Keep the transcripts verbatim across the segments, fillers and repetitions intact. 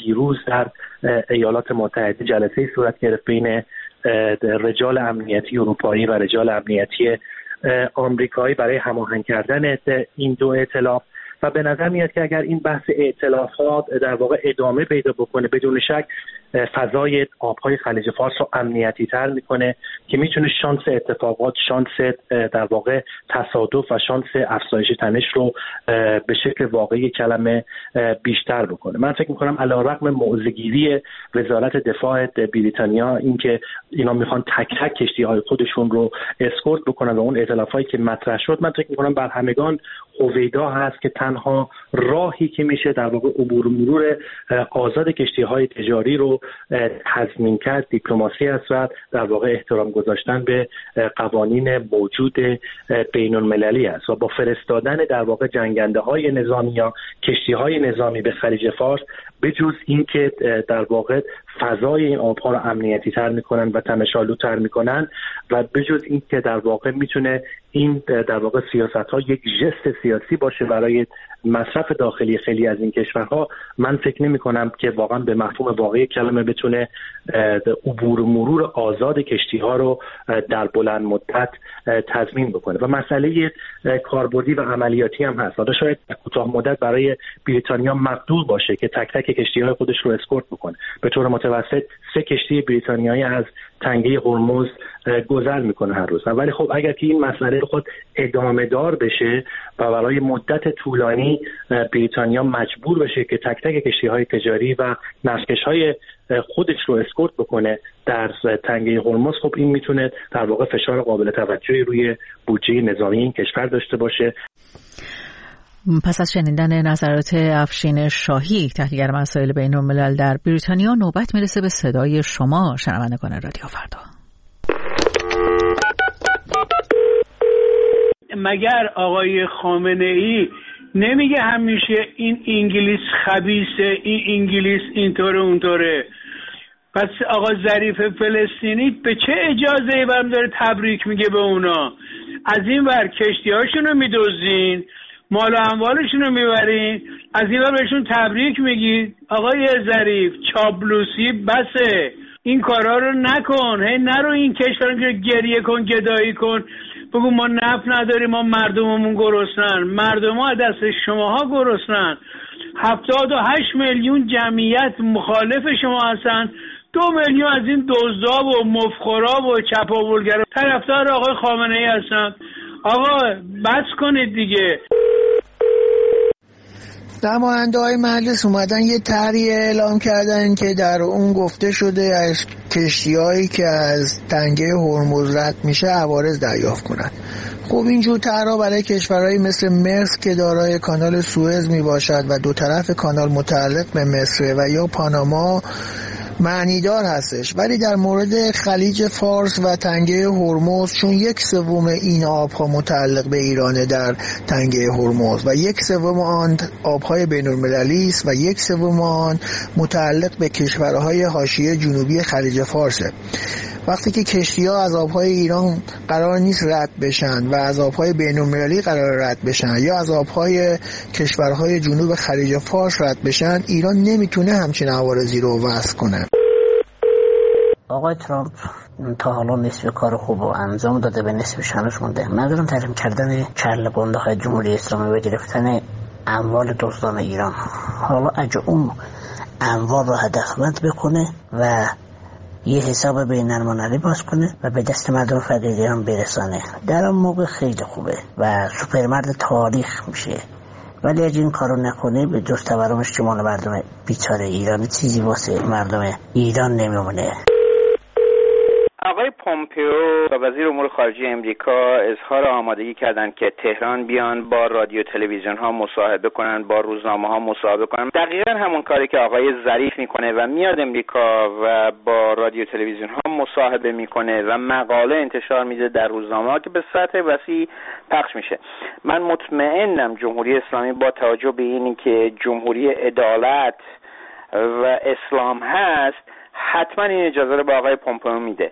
دیروز در ایالات متحده جلسه صورت گرفت بین رجال امنیتی اروپایی و رجال امنیتی آمریکایی برای هماهنگ کردن این دو ائتلاف و به نظر میاد که اگر این بحث ائتلافات در واقع ادامه پیدا بکنه بدون شک فضای آبهای خلیج فارس رو امنیتی تر میکنه که میتونه شانس اتفاقات، شانس در واقع تصادف و شانس افزایش تنش رو به شکل واقعی کلمه بیشتر بکنه. من فکر میکنم علیرغم موضع‌گیری وزارت دفاع بریتانیا اینکه اینا میخوان تک تک کشتی‌های خودشون رو اسکورت بکنن و اون ائتلافایی که مطرح شد، من فکر میکنم بر همگان هویدا هست که تنها راهی که میشه در واقع عبور و مرور آزاد کشتی‌های تجاری رو تضمین کرد دیپلماسی است و در واقع احترام گذاشتن به قوانین موجود بین المللی است و با فرستادن در واقع جنگنده‌های نظامی یا کشتی‌های نظامی به خلیج فارس بجز اینکه در واقع فضای این آبها رو امنیتی تر میکنن و تنش‌آلودتر میکنن و بجز اینکه در واقع میتونه این در واقع سیاست‌ها یک ژست سیاسی باشه برای مصرف داخلی خیلی از این کشورها، من فکر نمی‌کنم که واقعا به مفهوم واقعی کلمه بتونه عبور و مرور آزاد کشتی‌ها رو در بلند مدت تضمین بکنه و مسئله کاربردی و عملیاتی هم هست. حالا شاید کوتاه مدت برای بریتانیا مقدور باشه که تک تک کشتی‌های خودش رو اسکورت بکنه. به طور متوسط سه کشتی بریتانیایی از تنگه هرمز گذر میکنه هر روز. ولی خب اگر که این مسئله خود ادامه دار بشه و برای مدت طولانی بریتانیا مجبور بشه که تک تک کشتی‌های تجاری و نفتکش‌های خودش رو اسکورت بکنه در تنگه هرمز، خب این میتونه در واقع فشار قابل توجهی روی بودجه نظامی این کشور داشته باشه. پس از شنیدن نظرات افشین شاهی تحلیلگر مسائل بین الملل در بریتانیا، نوبت میرسه به صدای شما شنوندگان رادیو فردا. مگر آقای خامنه ای نمیگه همیشه این انگلیس خبیثه، این انگلیس اینطوره اونطوره؟ پس آقا ظریف فلسطینی به چه اجازه‌ای برام داره تبریک میگه به اونا؟ از این ور کشتی‌هاشون رو میدوزین، مال و اموالشون رو میبرین، از این ور بهشون تبریک میگید. آقای ظریف چابلوسی بسه، این کارا رو نکن. هی نرو این کشور رو گریه کن، گدایی کن، بگو ما نفت نداریم، ما مردممون گرسنن. مردم ها دست شماها گرسنن. هفتاد و هشت میلیون جمعیت مخالف شما هستن، دو میلیون از این دزدا و مفخورا و چپاولگرا طرفدار آقای خامنه ای هستن. آقا بس کنید دیگه. نماینده های مجلس اومدن یه طرحی اعلام کردن که در اون گفته شده از کشتی‌هایی که از تنگه هرمز رد میشه عوارض دریافت کنن. خب اینجور طرحها برای کشورهایی مثل مصر که دارای کانال سوئز میباشد و دو طرف کانال متعلق به مصر و یا پاناما معنیدار هستش، ولی در مورد خلیج فارس و تنگه هرمز چون یک سوم این آبها متعلق به ایرانه در تنگه هرمز و یک سوم آن آبهای بین المللی است و یک سوم آن متعلق به کشورهای حاشیه جنوبی خلیج فارسه. وقتی که کشتی‌ها از آبهای ایران قرار نیست رد بشن و از آبهای بین المللی قرار رد بشن یا از آبهای کشورهای جنوب خلیج فارس رد بشن، ایران نمیتونه همچین عوارضی رو وضع کنه. آقای ترامپ تا حالا نصف کار خوب و انجام داده، به نصف شانش مونده. منظورم تحریم کردن چرل گنده های جمهوری اسلامی و گرفتن اموال دزدان ایران. حالا اگه اون اموال رو هدفمند بکنه و یه حساب بین المللی باز کنه و به دست مردم فقیر ایران برسانه، در اون موقع خیلی خوبه و سوپرمرد تاریخ میشه. ولی اگه این کارو نکنه به جز تورمش که مال مردم بیچاره ایران چیزی واسه مردم ایران نمیمونه. آقای پومپئو و وزیر امور خارجه امریکا اظهار آمادگی کردند که تهران بیان با رادیو تلویزیون ها مصاحبه کنن، با روزنامه ها مصاحبه کنن. دقیقاً همون کاری که آقای ظریف میکنه و میاد امریکا و با رادیو تلویزیون ها مصاحبه میکنه و مقاله انتشار میده در روزنامه ها که به سطح وسیع پخش میشه. من مطمئنم جمهوری اسلامی با توجه به اینی که جمهوری عدالت و اسلام هست حتما این اجازه رو به آقای پومپئو میده.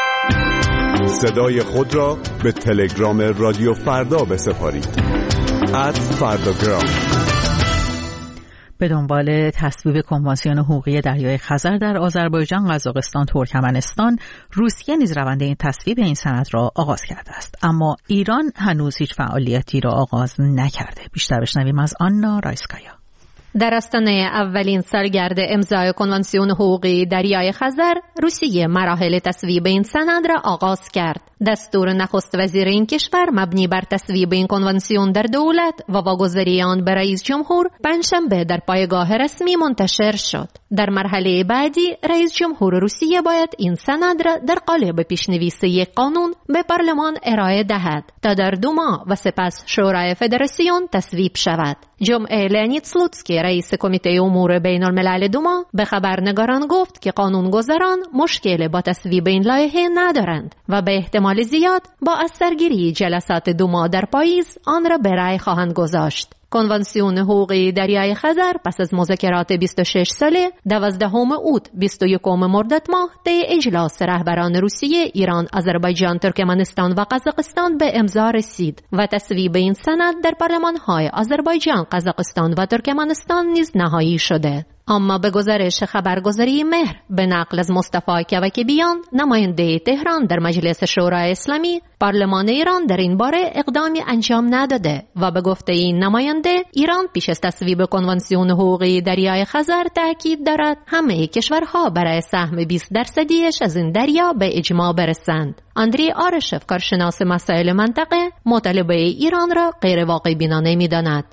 صدای خود را به تلگرام رادیو فردا بسپارید. ات فرداگرام. به دنبال تصویب کنوانسیون حقوقی دریای خزر در آذربایجان، قزاقستان، ترکمنستان، روسیه نیز روند این تصویب این سند را آغاز کرده است، اما ایران هنوز هیچ فعالیتی را آغاز نکرده. بیشتر بشنویم از آنا رایسکایا. در آستانه اولین سالگرد امضای کنوانسیون حقوقی دریای خزر، روسیه مراحل تصویب این سند را آغاز کرد. دستور نخست وزیر این کشور مبنی بر تصویب این کنوانسیون در دولت و واگذاری آن به رئیس جمهور پنجشنبه در پایگاه رسمی منتشر شد. در مرحله بعدی رئیس جمهور روسیه باید این سند را در قالب پیشنویس یک قانون به پارلمان ارائه دهد تا در دوما و سپس شورای فدراسیون تصویب شود. جمعه لئونید سلوتسکی رئیس کمیته امور بین الملل دوما به خبرنگاران گفت که قانونگذاران مشکل با تصویب این لایحه ندارند و به احتمال زیاد با از سرگیری جلسات دوما در پاییز آن را به رأی خواهند گذاشت. کنوانسیون حقوقی دریای خزر پس از مذاکرات بیست و شش ساله دوازدهم اوت بیست و یکم مرداد ماه طی اجلاس رهبران روسیه، ایران، آذربایجان، ترکمنستان و قزاقستان به امضا رسید و تصویب این سند در پارلمان‌های آذربایجان، قزاقستان و ترکمنستان نیز نهایی شده. اما به گزارش خبرگزاری مهر به نقل از مصطفی کوکبیان، نماینده تهران در مجلس شورای اسلامی، پارلمان ایران در این باره اقدامی انجام نداده و به گفته این نماینده، ایران پیش از تصویب کنوانسیون حقوقی دریای خزر تأکید دارد همه کشورها برای سهم بیست درصدیش از این دریا به اجماع برسند. اندری آرشف، کارشناس مسائل منطقه، مطالبه ایران را غیر واقع بینانه می‌داند.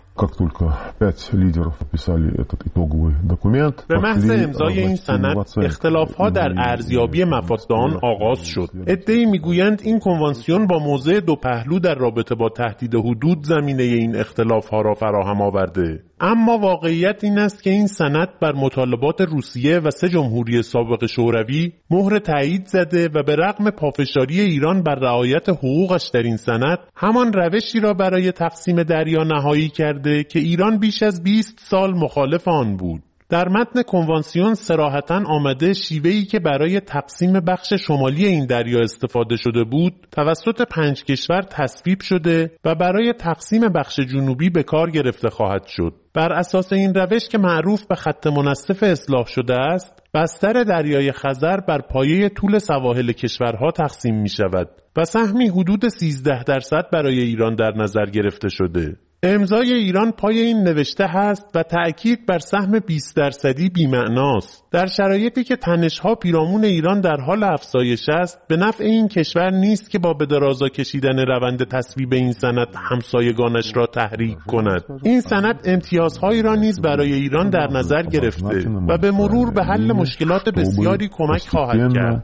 به محض امضای این سند اختلاف‌ها در ارزیابی مفاد آن آغاز شد. عده‌ای می‌گویند این کنوانسیون با موضع دو پهلو در رابطه با تهدید حدود زمینه این اختلاف‌ها را فراهم آورده. اما واقعیت این است که این سند بر مطالبات روسیه و سه جمهوری سابق شوروی مهر تایید زده و به رغم پافشاری ایران بر رعایت حقوقش در این سند، همان روشی را برای تقسیم دریا نهایی کرده که ایران بیش از بیست سال مخالف آن بود. در متن کنوانسیون صراحتاً آمده شیوهی که برای تقسیم بخش شمالی این دریا استفاده شده بود توسط پنج کشور تصویب شده و برای تقسیم بخش جنوبی به کار گرفته خواهد شد. بر اساس این روش که معروف به خط منصف اصلاح شده است، بستر دریای خزر بر پایه طول سواحل کشورها تقسیم می شود و سهمی حدود سیزده درصد برای ایران در نظر گرفته شده. امضای ایران پای این نوشته هست و تأکید بر سهم بیست درصدی بی‌معناست. در شرایطی که تنش‌ها پیرامون ایران در حال افزایش است، به نفع این کشور نیست که با به درازا کشیدن روند تصویب این سند همسایگانش را تحریک کند. این سند امتیازهایی را نیز برای ایران در نظر گرفته و به مرور به حل مشکلات بسیاری کمک خواهد کرد.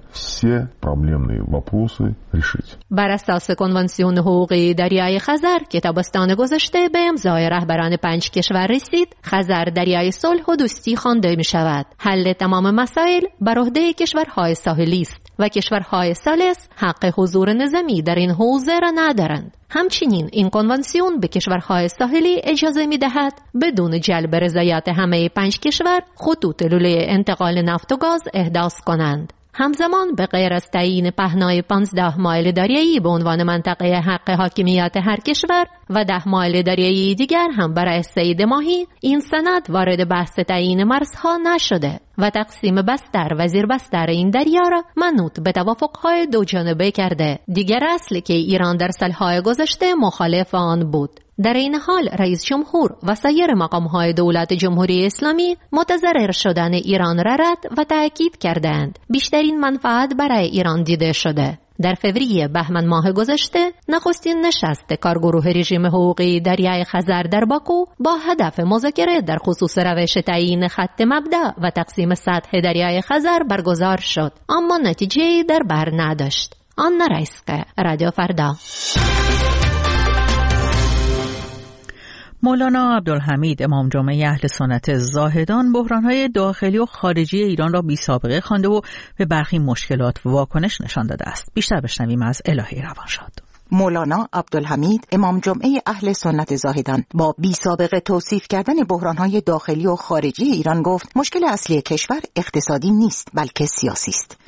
بر اساس کنوانسیون حقوقی دریای خزر که تابستان گذشته به امضای رهبران پنج کشور رسید، خزر دریای صلح و دوستی خوانده می شود. حل تمام مسائل بر عهده کشورهای ساحلی است و کشورهای ثالث حق حضور نظامی در این حوزه را ندارند. همچنین این کنوانسیون به کشورهای ساحلی اجازه می دهد بدون جلب رضایت همه پنج کشور خطوط لوله انتقال نفت و گاز احداث کنند. همزمان به غیر از تعیین پهنای پانزده مایل دریایی به عنوان منطقه حق حاکمیت هر کشور و ده مایل دریایی دیگر هم برای صید ماهی، این سند وارد بحث تعیین مرزها نشده و تقسیم بستر و زیر بستر این دریا را منوط به توافقهای دو جانبه کرده. دیگر اصلی که ایران در سالهای گذشته مخالف آن بود. در این حال رئیس جمهور و سایر مقام‌های دولت جمهوری اسلامی متضرر شدن ایران را رد و تأکید کردند بیشترین منفعت برای ایران دیده شده. در فوریه بهمن ماه گذشته نخستین نشست کارگروه رژیم حقوقی دریای خزر در باکو با هدف مذاکره در خصوص روش تعیین خط مبدأ و تقسیم سطح دریای خزر برگزار شد، اما نتیجه‌ای در بر نداشت. آنا رایسکایا، رادیو فردا. مولانا عبدالحمید امام جمعه اهل سنت زاهدان بحران‌های داخلی و خارجی ایران را بی‌سابقه خوانده و به برخی مشکلات واکنش نشان داده است. بیشتر بشنویم از الهی روانشاد. مولانا عبدالحمید امام جمعه اهل سنت زاهدان با بی سابقه توصیف کردن بحران‌های داخلی و خارجی ایران گفت مشکل اصلی کشور اقتصادی نیست بلکه سیاسی است.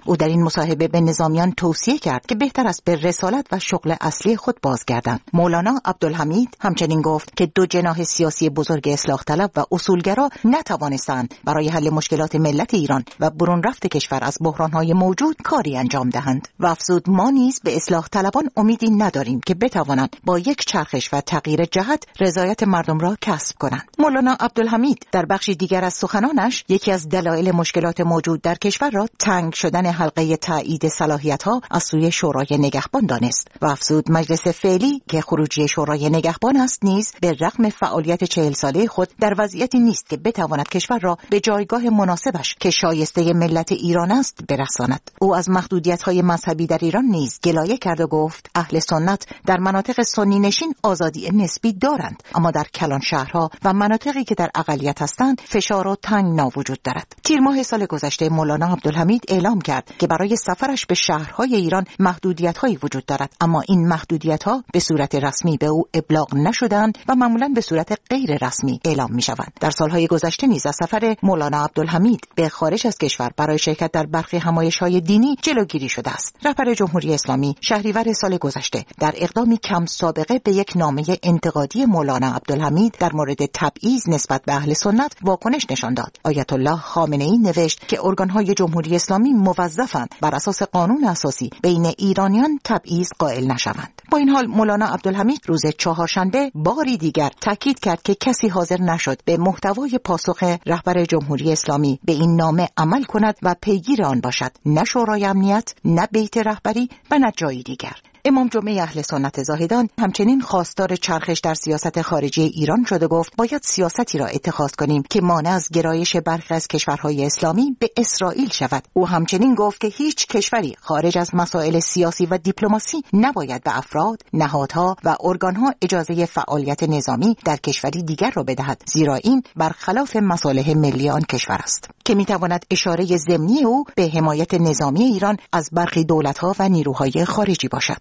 او در این مصاحبه به نظامیان توصیه کرد که بهتر است به رسالت و شغل اصلی خود بازگردند. مولانا عبدالحمید همچنین گفت که دو جناح سیاسی بزرگ اصلاح طلب و اصولگرا نتوانستند برای حل مشکلات ملت ایران و برون رفت کشور از بحران‌های موجود کاری انجام دهند و افزود ما نیز به اصلاح طلبان امیدی نداریم که بتوانند با یک چرخش و تغییر جهت رضایت مردم را کسب کنند. مولانا عبدالحمید در بخشی دیگر از سخنانش یکی از دلایل مشکلات موجود در کشور را تنگ شدن حلقه تایید صلاحیت‌ها از سوی شورای نگهبان دانست و افزود مجلس فعلی که خروجی شورای نگهبان است نیز به رغم فعالیت چهل ساله خود در وضعیتی نیست که بتواند کشور را به جایگاه مناسبش که شایسته ملت ایران است برساند. او از محدودیت‌های مذهبی در ایران نیز گلایه کرد و گفت اهل سنت در مناطق سنی نشین آزادی نسبی دارند، اما در کلان شهرها و مناطقی که در اقلیت هستند فشار و تنگنا وجود دارد. تیر ماه سال گذشته مولانا عبدالحمید اعلام کرد که برای سفرش به شهرهای ایران محدودیت‌هایی وجود دارد، اما این محدودیت‌ها به صورت رسمی به او ابلاغ نشدند و معمولاً به صورت غیر رسمی اعلام می‌شوند. در سالهای گذشته نیز از سفر مولانا عبدالحمید به خارج از کشور برای شرکت در برخی همایش‌های دینی جلوگیری شده است. رهبر جمهوری اسلامی شهریور سال گذشته در اقدامی کم سابقه به یک نامه انتقادی مولانا عبدالحمید در مورد تبعیض نسبت به اهل سنت واکنش نشان داد. آیت الله خامنه‌ای نوشت که ارگان‌های جمهوری اسلامی موظفند بر اساس قانون اساسی بین ایرانیان تبعیض قائل نشوند. با این حال مولانا عبدالحمید روز چهارشنبه باری دیگر تاکید کرد که کسی حاضر نشد به محتوای پاسخ رهبر جمهوری اسلامی به این نامه عمل کند و پیگیر آن باشد، نه شورای امنیت، نه بیت رهبری و نه جایی دیگر. امام جمعه اهل سنت زاهدان همچنین خواستار چرخش در سیاست خارجی ایران شد و گفت باید سیاستی را اتخاذ کنیم که مانع از گرایش برخی از کشورهای اسلامی به اسرائیل شود. او همچنین گفت که هیچ کشوری خارج از مسائل سیاسی و دیپلماسی نباید به افراد، نهادها و ارگانها اجازه فعالیت نظامی در کشوری دیگر را بدهد، زیرا این برخلاف مصالح ملی آن کشور است، که میتواند اشاره ضمنی او به حمایت نظامی ایران از برخی دولت‌ها و نیروهای خارجی باشد.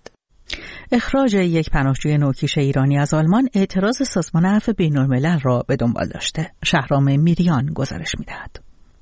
اخراج یک پناهجوی نوکیش ایرانی از آلمان اعتراض سازمان عفو بین‌الملل را به دنبال داشته. شهرام میریان گزارش می‌دهد.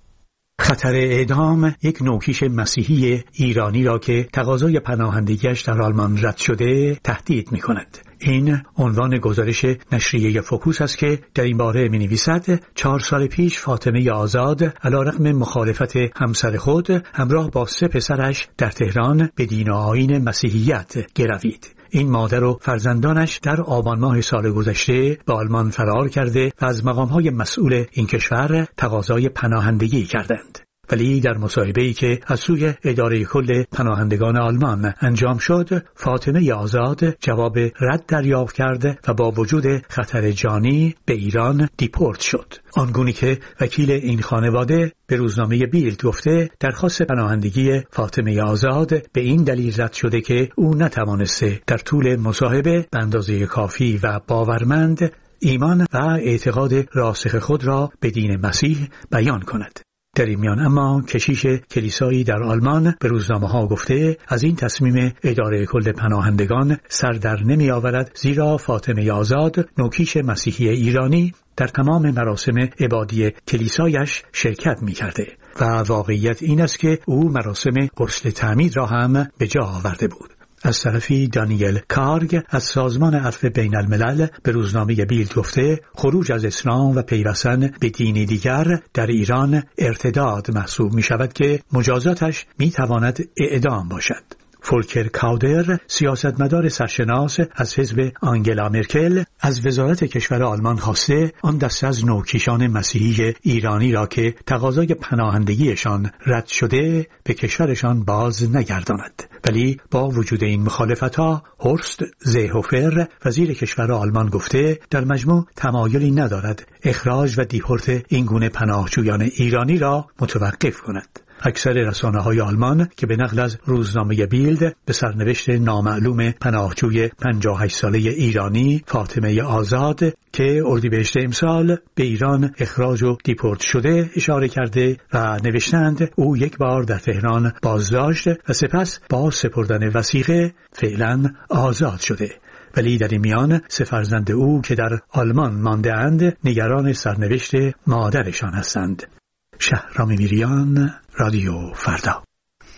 خطر اعدام یک نوکیش مسیحی ایرانی را که تقاضای پناهندگیش در آلمان رد شده تهدید می‌کند. این عنوان گزارش نشریه فوکوس است که در این باره می‌نویسد چهار سال پیش فاطمه آزاد علیرغم مخالفت همسر خود همراه با سه پسرش در تهران به دین و آیین مسیحیت گروید. این مادر و فرزندانش در آبان ماه سال گذشته به آلمان فرار کرده و از مقام‌های مسئول این کشور تقاضای پناهندگی کردند. ولی در مصاحبه‌ای که از سوی اداره کل پناهندگان آلمان انجام شد، فاطمه آزاد جواب رد دریافت کرد و با وجود خطر جانی به ایران دیپورت شد. آنگونه که وکیل این خانواده به روزنامه بیلد گفته درخواست پناهندگی فاطمه آزاد به این دلیل رد شده که او نتوانسته در طول مصاحبه به اندازه کافی و باورمند ایمان و اعتقاد راسخ خود را به دین مسیح بیان کند. در این میان اما کشیش کلیسایی در آلمان به روزنامه ها گفته از این تصمیم اداره کل پناهندگان سر در نمی آورد، زیرا فاطمه آزاد نوکیش مسیحی ایرانی در تمام مراسم عبادی کلیسایش شرکت می کرده و واقعیت این است که او مراسم غسل تعمید را هم به جا آورده بود. از طرفی دانیل کارگ از سازمان عفو بین الملل به روزنامه بیلد گفته خروج از اسلام و پیوستن به دینی دیگر در ایران ارتداد محسوب می شود که مجازاتش می تواند اعدام باشد. فولکر کاودر سیاستمدار سرشناس از حزب آنگلا مرکل از وزارت کشور آلمان خواسته آن دسته از نوکیشان مسیحی ایرانی را که تقاضای پناهندگیشان رد شده به کشورشان باز نگرداند. ولی با وجود این مخالفت‌ها هورست زیهوفر وزیر کشور آلمان گفته در مجموع تمایلی ندارد اخراج و دیپورت این گونه پناهجویان ایرانی را متوقف کند. اکثر رسانه‌های آلمان که به نقل از روزنامه بیلد به سرنوشت نامعلوم پناهجوی پنجاه و هشت ساله ایرانی فاطمه آزاد که اردیبهشت امسال به ایران اخراج و دیپورت شده اشاره کرده و نوشتند او یک بار در تهران بازداشت و سپس با سپردن وثیقه فعلا آزاد شده. ولی در این میان سه فرزند او که در آلمان مانده اند نگران سرنوشت مادرشان هستند. شهرام میریان، رادیو فردا.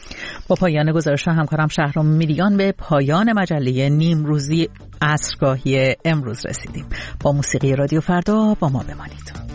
با پایان گزارش همکارم شهرام میلیان به پایان مجله نیمروزی عصرگاهی امروز رسیدیم. با موسیقی رادیو فردا با ما بمانید.